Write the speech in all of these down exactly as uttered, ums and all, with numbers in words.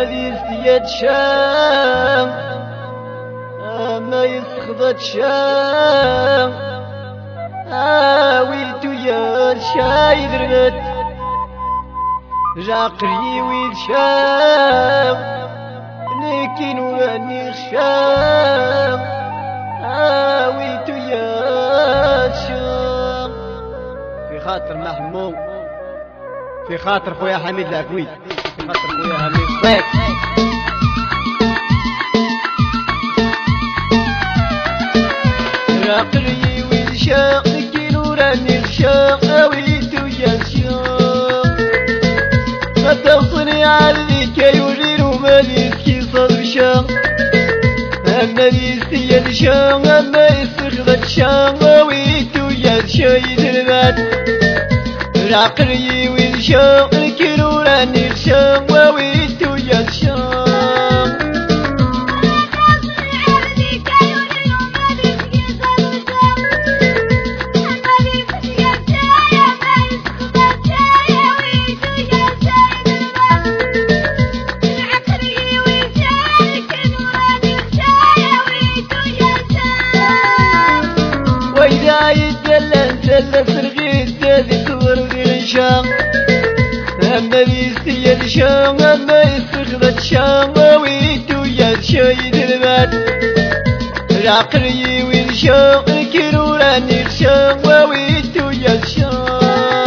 أما يستيد شام أما يسخضت شام آويتو يا شايد رغت راقري ويد شام لكن واني خشام آويتو يا شام في خاطر محمود، في خاطر خويا حميد العكويد، في خاطر خويا حميد طيب. راقري ويد شام لكن وراني خشام آويتو يا شام ما توصني على كي يورين ومالي كي صدر شام أما يستيد شام أما يستخدت شام ويتو يا شايد المات راقري وين شام الكيلو راني شام ويتو يا شام وإذا يتدلل دلل سرغيت دادي صور غيشام أما يستيد شام أما يستخدت شام ويتو يا شايد المات راقري وين شام الكيلو راني خشام ويتو يا شام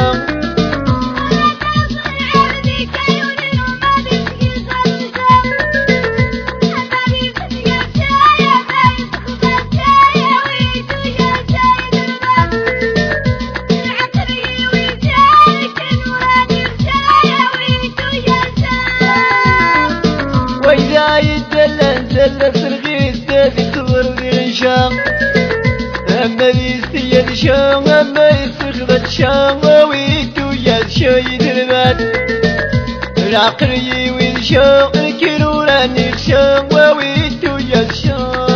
وإذا يتدلل دلل سرغيت دادي صور غيشام أما يستيد شام أما يستخدت شام ويتو يا شايد المات راقري وين شام الكيلو راني خشام ويتو يا شام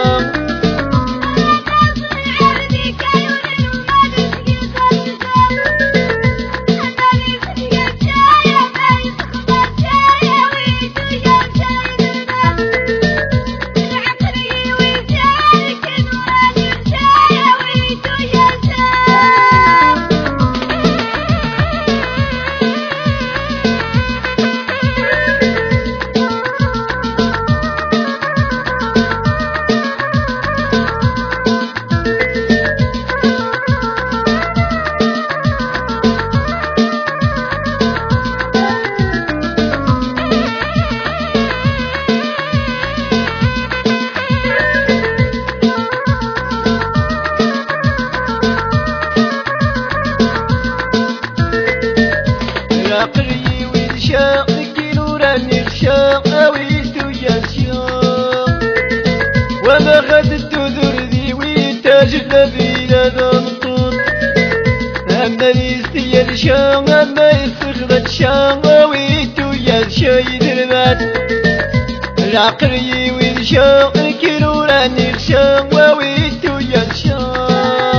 راقري وين شام الكيلو راني خشام ويتو يا شام وما غدت ذر ذي ويتاجد بينا ذنطوط أما يستيد شام أما يستخدت شام ويتو يا شايد المات راقري وين شام الكيلو راني خشام ويتو يا شام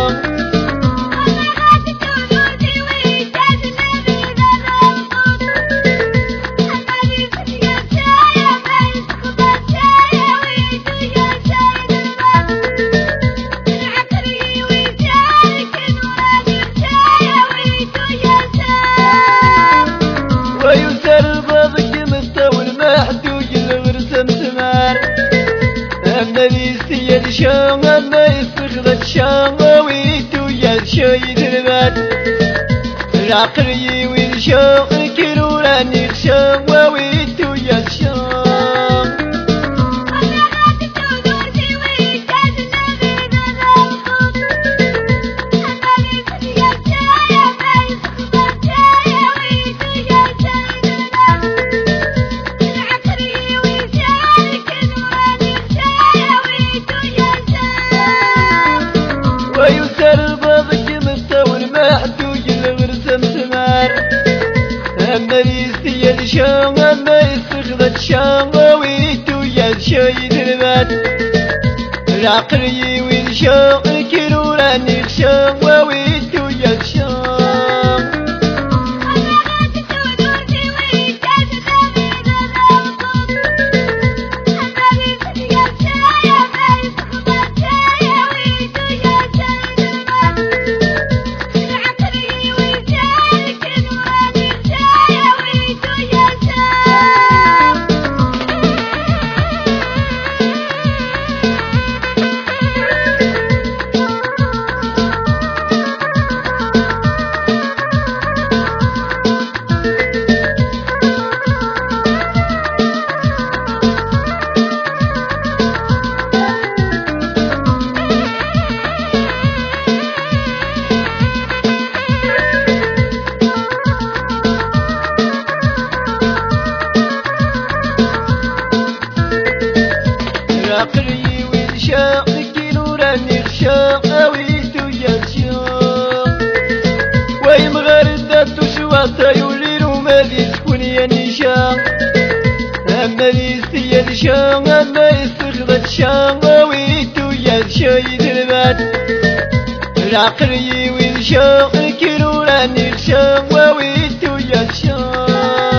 أما يستيد شام أما يستخدت شام ويتو يا شايد المات راقري وين شام الكيلو راني خشام ويتو يا شام أما يستيد شام أما يستخدت شام ويتو يا شايد المات راقري وين شام الكيلو راني خشام ويتو يا شام غطا يولين وما ذي تكون يا نشان أما ذي استياد شان أما يستخدت شان ويتو يا شايد البات العقل يوين شان الكيلو راني الشان ويتو يا شان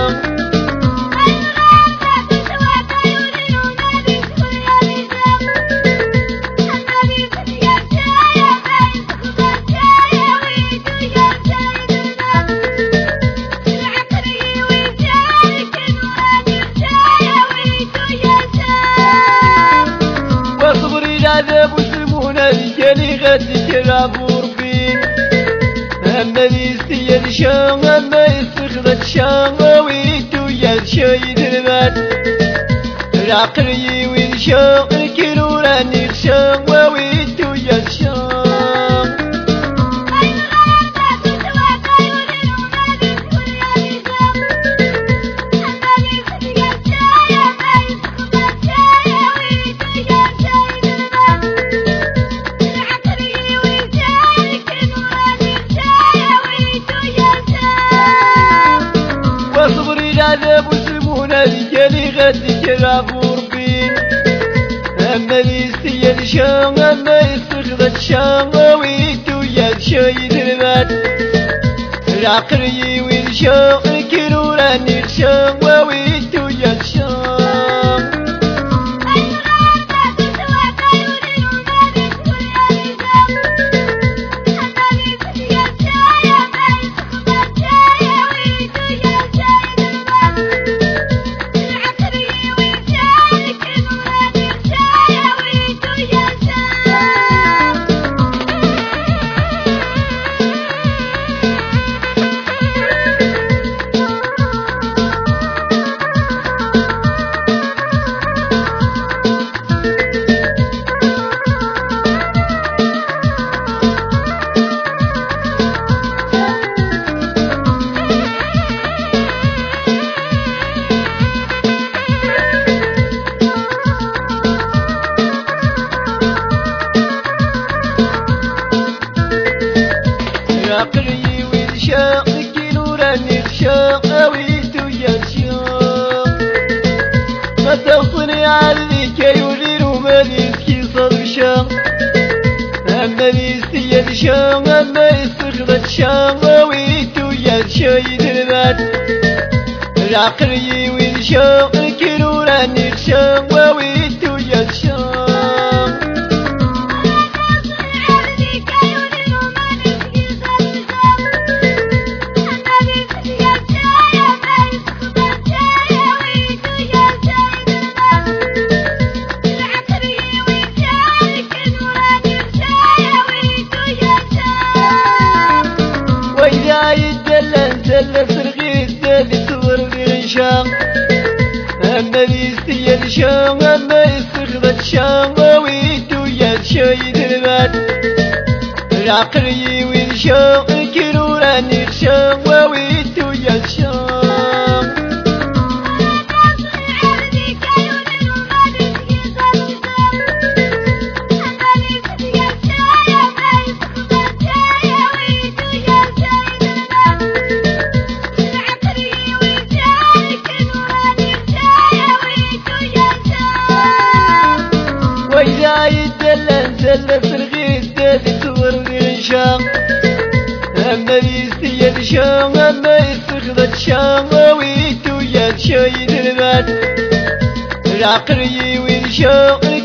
عذاب وسلمونا الجلي غادي كرابور بين أما يستياد شان أما يستخدت شان ويتو يا شايد البات العقل يوين شان الكيلو راني الشان ويتو يا شان عذاب وسلمونا الجلي غادي كرابور بين أما يستياد شان أما يستخدت شان ويتو يا شايد البات العقل يوين شان الكيلو راني الشان ويتو يا شان عقلي وين شاق كيلو راني الشاق ويتو يا شاق ما تغصني علي كي يولين وما يسكي صدر شاق أما يستياد شاق أما يستخدت شاق ويتو يا شايد البات العقلي وين شاق كيلو راني الشاق ويتو يا شاق زلت رغيث دالي صغر غيشان أما يستياد شان أما يستخدت شان ويتو يا شايد البات العقل يوين شان الكيلو راني الشان ويتو يا شان وإذا يدلن زلت رغيث دالي صغر غيشان أما يستياد شان أما يستخدت شان ويتو يا شايد البات العقل يوين شان